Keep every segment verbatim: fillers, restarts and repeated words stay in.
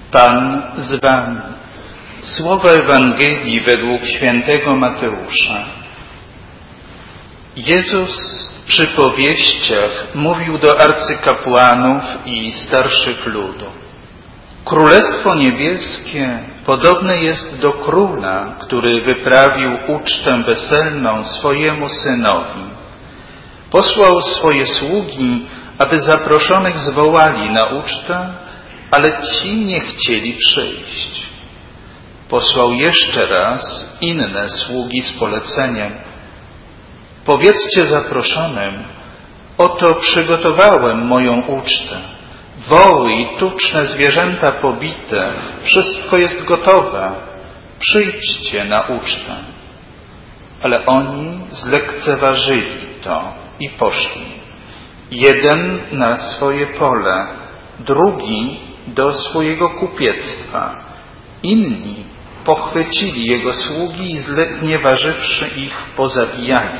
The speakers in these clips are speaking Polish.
Pan z wami. Słowa Ewangelii według świętego Mateusza. Jezus w przypowieściach mówił do arcykapłanów i starszych ludu. Królestwo niebieskie podobne jest do króla, który wyprawił ucztę weselną swojemu synowi. Posłał swoje sługi, aby zaproszonych zwołali na ucztę, ale ci nie chcieli przyjść. Posłał jeszcze raz inne sługi z poleceniem. Powiedzcie zaproszonym, oto przygotowałem moją ucztę. Woły i tuczne zwierzęta pobite, wszystko jest gotowe. Przyjdźcie na ucztę. Ale oni zlekceważyli to i poszli. Jeden na swoje pole, drugi do swojego kupiectwa. Inni pochwycili jego sługi i zlekceważywszy ich pozabijali.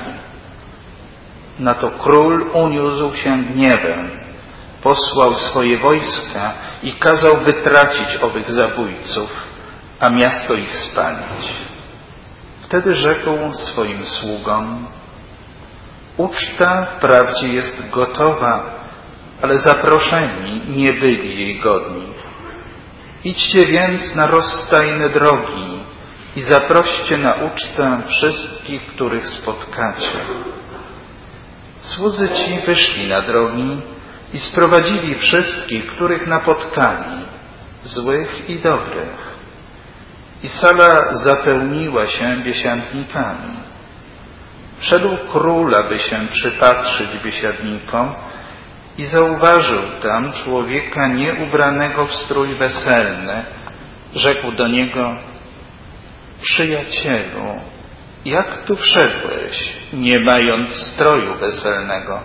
Na to król uniósł się gniewem, posłał swoje wojska i kazał wytracić owych zabójców, a miasto ich spalić. Wtedy rzekł swoim sługom: uczta wprawdzie jest gotowa, ale zaproszeni nie byli jej godni. Idźcie więc na rozstajne drogi i zaproście na ucztę wszystkich, których spotkacie. Słudzy ci wyszli na drogi i sprowadzili wszystkich, których napotkali, złych i dobrych. I sala zapełniła się biesiadnikami. Wszedł król, aby się przypatrzyć biesiadnikom i zauważył tam człowieka nieubranego w strój weselny. Rzekł do niego: przyjacielu, jak tu wszedłeś, nie mając stroju weselnego?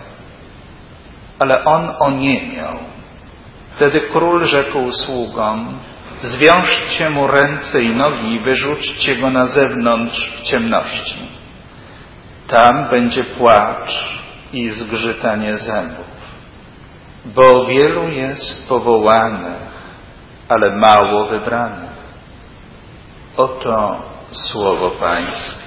Ale on oniemiał. Wtedy król rzekł sługom: zwiążcie mu ręce i nogi i wyrzućcie go na zewnątrz w ciemności. Tam będzie płacz i zgrzytanie zębów, bo wielu jest powołanych, ale mało wybranych. Oto słowo Pańskie.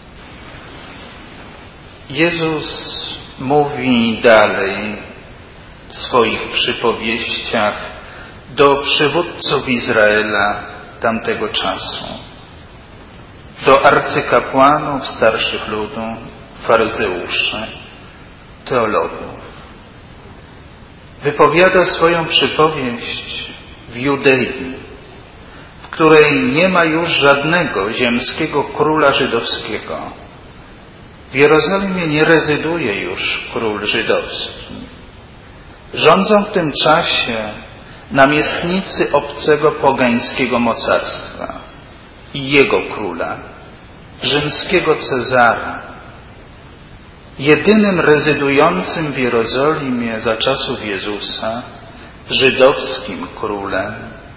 Jezus mówi dalej w swoich przypowieściach do przywódców Izraela tamtego czasu, do arcykapłanów, starszych ludu, faryzeuszy, teologów. Wypowiada swoją przypowieść w Judei, w której nie ma już żadnego ziemskiego króla żydowskiego. W Jerozolimie nie rezyduje już król żydowski. Rządzą w tym czasie namiestnicy obcego pogańskiego mocarstwa i jego króla, rzymskiego Cezara. Jedynym rezydującym w Jerozolimie za czasów Jezusa żydowskim królem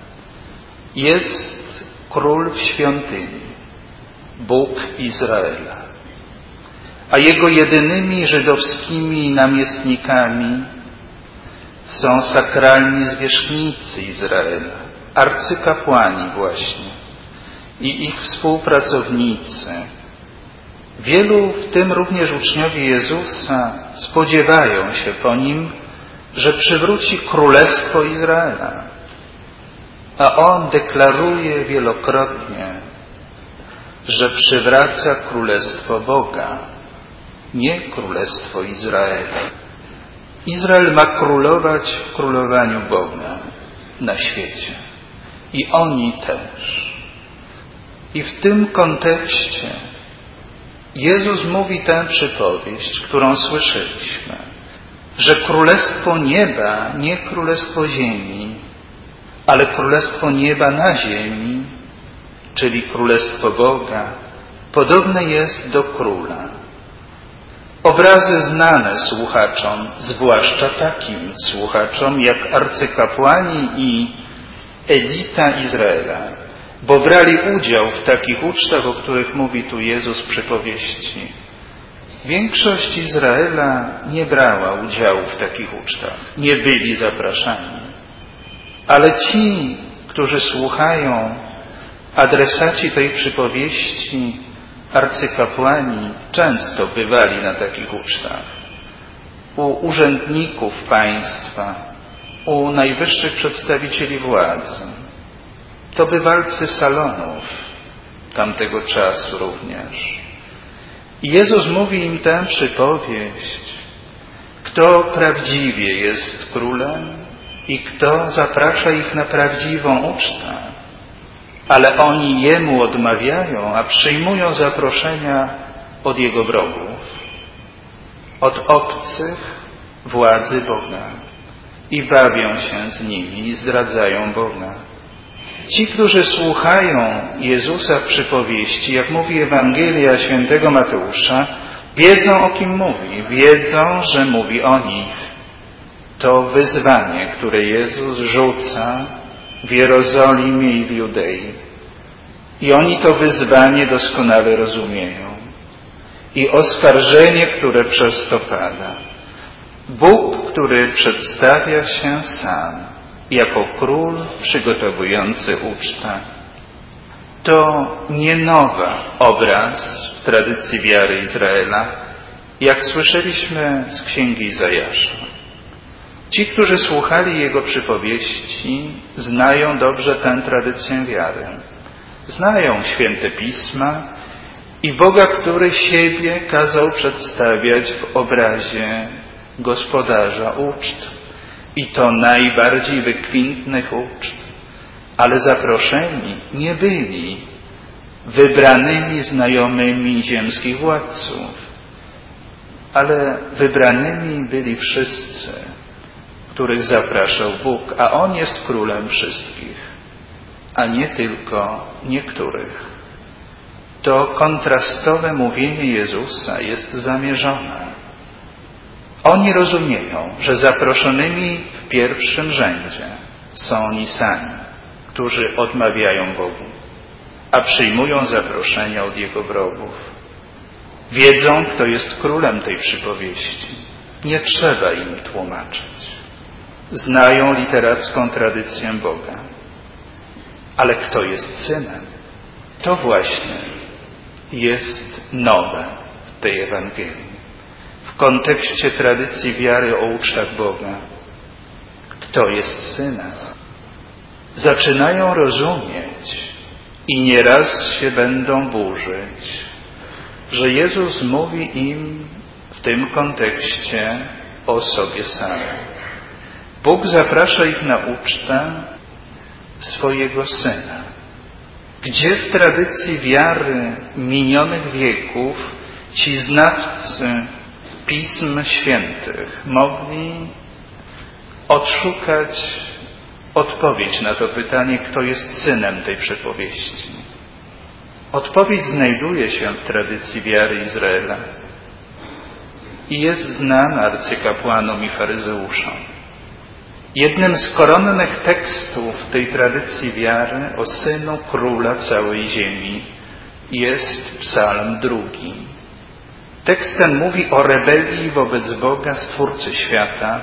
jest król w świątyni, Bóg Izraela. A jego jedynymi żydowskimi namiestnikami są sakralni zwierzchnicy Izraela, arcykapłani właśnie i ich współpracownicy. Wielu, w tym również uczniowie Jezusa, spodziewają się po nim, że przywróci królestwo Izraela. A on deklaruje wielokrotnie, że przywraca królestwo Boga, nie królestwo Izraela. Izrael ma królować w królowaniu Boga na świecie. I oni też. I w tym kontekście Jezus mówi tę przypowieść, którą słyszeliśmy, że królestwo nieba, nie królestwo ziemi, ale królestwo nieba na ziemi, czyli królestwo Boga, podobne jest do króla. Obrazy znane słuchaczom, zwłaszcza takim słuchaczom jak arcykapłani i elita Izraela, bo brali udział w takich ucztach, o których mówi tu Jezus w przypowieści. Większość Izraela nie brała udziału w takich ucztach, nie byli zapraszani. Ale ci, którzy słuchają, adresaci tej przypowieści, arcykapłani, często bywali na takich ucztach. U urzędników państwa, u najwyższych przedstawicieli władzy. To bywalcy salonów tamtego czasu również. I Jezus mówi im tę przypowieść, kto prawdziwie jest królem i kto zaprasza ich na prawdziwą ucztę. Ale oni Jemu odmawiają, a przyjmują zaproszenia od Jego wrogów, od obcych władzy Boga i bawią się z nimi i zdradzają Boga. Ci, którzy słuchają Jezusa w przypowieści, jak mówi Ewangelia świętego Mateusza, wiedzą, o kim mówi, wiedzą, że mówi o nich. To wyzwanie, które Jezus rzuca w Jerozolimie i w Judei. I oni to wyzwanie doskonale rozumieją. I oskarżenie, które przez to pada. Bóg, który przedstawia się sam jako król przygotowujący ucztę. To nie nowy obraz w tradycji wiary Izraela, jak słyszeliśmy z księgi Izajasza. Ci, którzy słuchali jego przypowieści, znają dobrze tę tradycję wiary. Znają święte Pisma i Boga, który siebie kazał przedstawiać w obrazie gospodarza uczt. I to najbardziej wykwintnych uczt. Ale zaproszeni nie byli wybranymi znajomymi ziemskich władców, ale wybranymi byli wszyscy, których zapraszał Bóg, a On jest królem wszystkich, a nie tylko niektórych. To kontrastowe mówienie Jezusa jest zamierzone. Oni rozumieją, że zaproszonymi w pierwszym rzędzie są oni sami, którzy odmawiają Bogu, a przyjmują zaproszenia od Jego wrogów. Wiedzą, kto jest królem tej przypowieści. Nie trzeba im tłumaczyć. Znają literacką tradycję Boga. Ale kto jest synem? To właśnie jest nowe w tej Ewangelii. W kontekście tradycji wiary o ucztach Boga. Kto jest synem? Zaczynają rozumieć i nieraz się będą burzyć, że Jezus mówi im w tym kontekście o sobie samym. Bóg zaprasza ich na ucztę swojego Syna. Gdzie w tradycji wiary minionych wieków ci znawcy Pism Świętych mogli odszukać odpowiedź na to pytanie, kto jest synem tej przypowieści. Odpowiedź znajduje się w tradycji wiary Izraela i jest znana arcykapłanom i faryzeuszom. Jednym z koronnych tekstów tej tradycji wiary o Synu Króla całej ziemi jest Psalm drugi. Tekst ten mówi o rebelii wobec Boga, Stwórcy świata,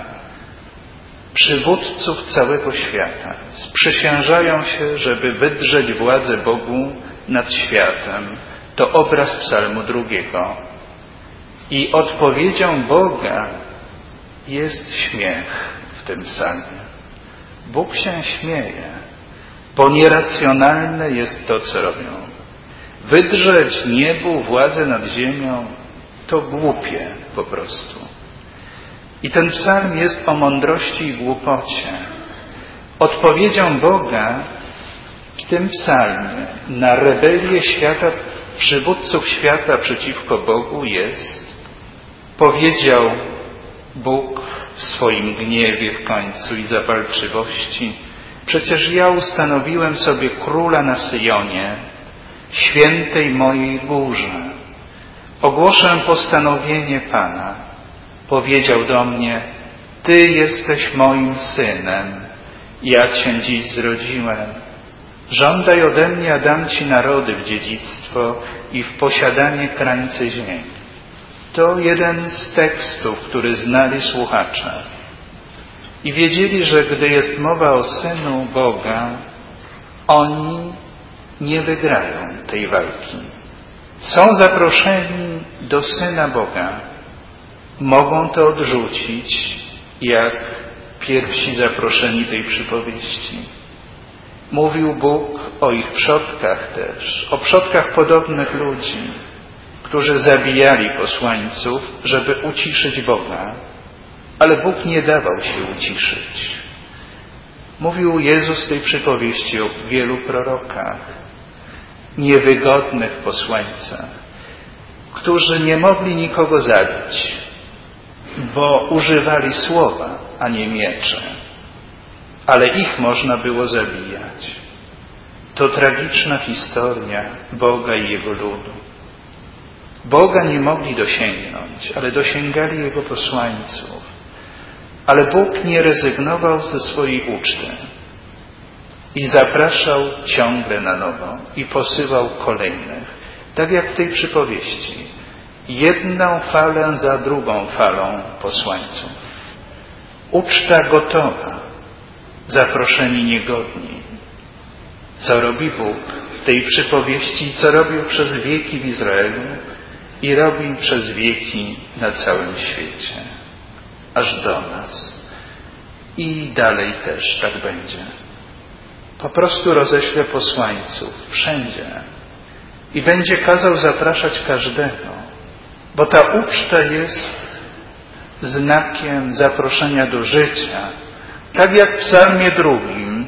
przywódców całego świata. Sprzysiężają się, żeby wydrzeć władzę Bogu nad światem. To obraz Psalmu drugiego. I odpowiedzią Boga jest śmiech w tym psalmie. Bóg się śmieje, bo nieracjonalne jest to, co robią. Wydrzeć niebu władzę nad ziemią to głupie po prostu. I ten psalm jest o mądrości i głupocie. Odpowiedzią Boga w tym psalmie na rebelię świata, przywódców świata przeciwko Bogu jest: powiedział Bóg w swoim gniewie w końcu i zapalczywości: przecież ja ustanowiłem sobie króla na Syjonie, świętej mojej górze. Ogłoszę postanowienie Pana. Powiedział do mnie: Ty jesteś moim synem, ja Cię dziś zrodziłem. Żądaj ode mnie, a dam Ci narody w dziedzictwo i w posiadanie krańce ziemi. To jeden z tekstów, który znali słuchacze. I wiedzieli, że gdy jest mowa o Synu Boga, Oni nie wygrają tej walki. Są zaproszeni do Syna Boga. Mogą to odrzucić, jak pierwsi zaproszeni tej przypowieści. Mówił Bóg o ich przodkach też, o przodkach podobnych ludzi, którzy zabijali posłańców, żeby uciszyć Boga, ale Bóg nie dawał się uciszyć. Mówił Jezus w tej przypowieści o wielu prorokach, niewygodnych posłańcach, którzy nie mogli nikogo zabić, bo używali słowa, a nie miecze, ale ich można było zabijać. To tragiczna historia Boga i Jego ludu. Boga nie mogli dosięgnąć, ale dosięgali Jego posłańców. Ale Bóg nie rezygnował ze swojej uczty i zapraszał ciągle na nowo i posyłał kolejnych. Tak jak w tej przypowieści. Jedną falę za drugą falą posłańców. Uczta gotowa, zaproszeni niegodni. Co robi Bóg w tej przypowieści, co robił przez wieki w Izraelu i robi przez wieki na całym świecie. Aż do nas. I dalej też tak będzie. Po prostu roześle posłańców wszędzie i będzie kazał zapraszać każdego, bo ta uczta jest znakiem zaproszenia do życia. Tak jak w psalmie drugim,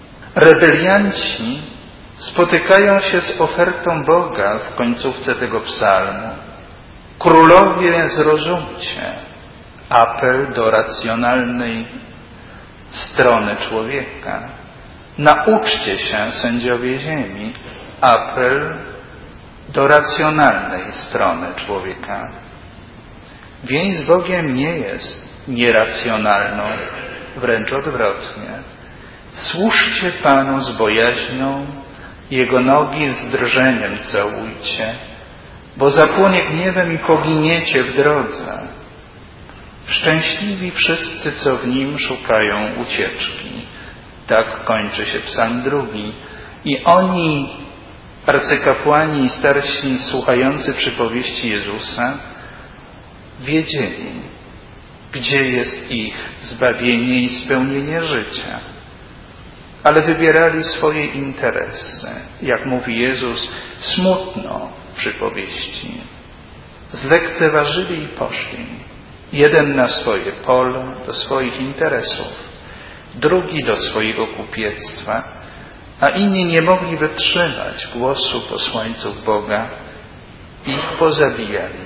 rebelianci spotykają się z ofertą Boga w końcówce tego psalmu. Królowie, zrozumcie. Apel do racjonalnej strony człowieka. Nauczcie się, sędziowie ziemi. Apel do racjonalnej strony człowieka. Więź z Bogiem nie jest nieracjonalną, wręcz odwrotnie. Służcie Panu z bojaźnią, Jego nogi z drżeniem całujcie, bo zapłonie gniewem i poginiecie w drodze. Szczęśliwi wszyscy, co w Nim szukają ucieczki. Tak kończy się psalm drugi. I oni, arcykapłani i starsi słuchający przypowieści Jezusa, wiedzieli, gdzie jest ich zbawienie i spełnienie życia. Ale wybierali swoje interesy. Jak mówi Jezus, smutno w przypowieści. Zlekceważyli i poszli. Jeden na swoje pole, do swoich interesów, drugi do swojego kupiectwa, a inni nie mogli wytrzymać głosu posłańców Boga i ich pozabijali.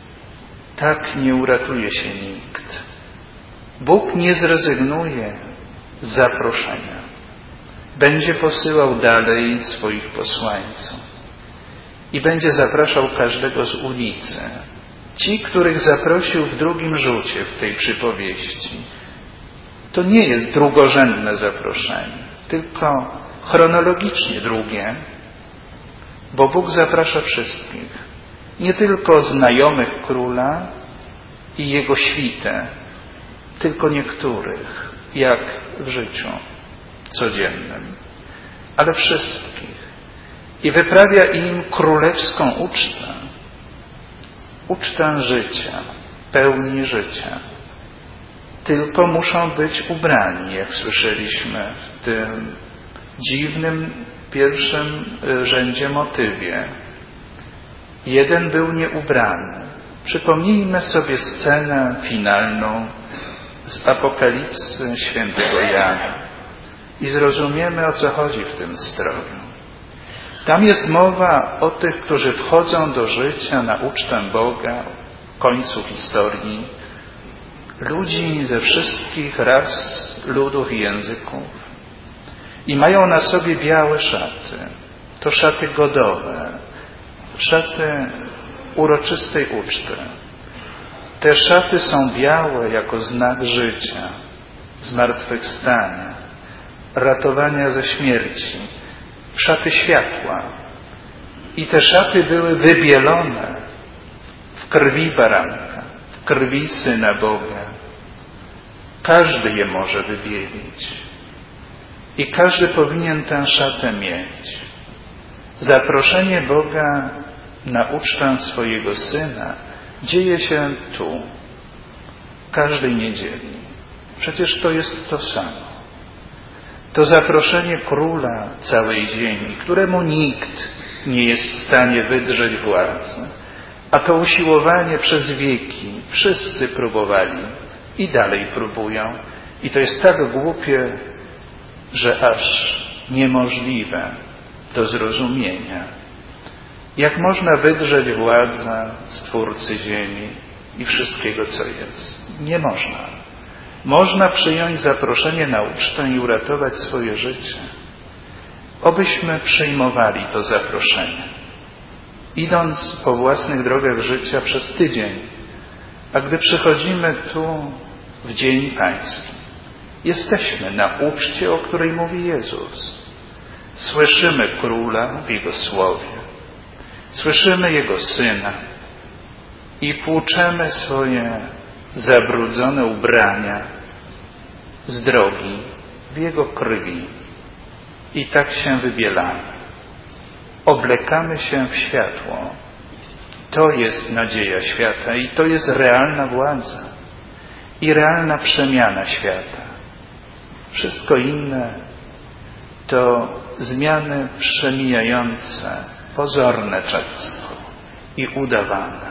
Tak nie uratuje się nikt. Bóg nie zrezygnuje z zaproszenia. Będzie posyłał dalej swoich posłańców i będzie zapraszał każdego z ulicy. Ci, których zaprosił w drugim rzucie w tej przypowieści, to nie jest drugorzędne zaproszenie, tylko chronologicznie drugie, bo Bóg zaprasza wszystkich, nie tylko znajomych króla i jego świtę, tylko niektórych, jak w życiu codziennym, ale wszystkich. I wyprawia im królewską ucztę, ucztę życia, pełni życia. Tylko muszą być ubrani, jak słyszeliśmy w tym dziwnym pierwszym rzędzie motywie. Jeden był nieubrany. Przypomnijmy sobie scenę finalną z Apokalipsy świętego Jana i zrozumiemy, o co chodzi w tym stroju. Tam jest mowa o tych, którzy wchodzą do życia na ucztę Boga w końcu historii. Ludzi ze wszystkich ras, ludów i języków. I mają na sobie białe szaty. To szaty godowe. Szaty uroczystej uczty. Te szaty są białe jako znak życia, zmartwychwstania, ratowania ze śmierci. Szaty światła. I te szaty były wybielone w krwi baranka, w krwi Syna Boga. Każdy je może wybielić. I każdy powinien tę szatę mieć. Zaproszenie Boga na ucztę swojego Syna dzieje się tu, każdej niedzieli. Przecież to jest to samo. To zaproszenie Króla całej ziemi, któremu nikt nie jest w stanie wydrzeć władzy. A to usiłowanie przez wieki wszyscy próbowali i dalej próbują. I to jest tak głupie, że aż niemożliwe do zrozumienia. Jak można wydrzeć władzę Stwórcy ziemi i wszystkiego, co jest? Nie można. Można przyjąć zaproszenie na ucztę i uratować swoje życie. Obyśmy przyjmowali to zaproszenie, idąc po własnych drogach życia przez tydzień, a gdy przychodzimy tu w Dzień Pański, jesteśmy na uczcie, o której mówi Jezus. Słyszymy Króla w Jego Słowie, słyszymy Jego Syna i płuczemy swoje zabrudzone ubrania z drogi w Jego krwi. I tak się wybielamy. Oblekamy się w światło. To jest nadzieja świata i to jest realna władza i realna przemiana świata. Wszystko inne to zmiany przemijające, pozorne często i udawane.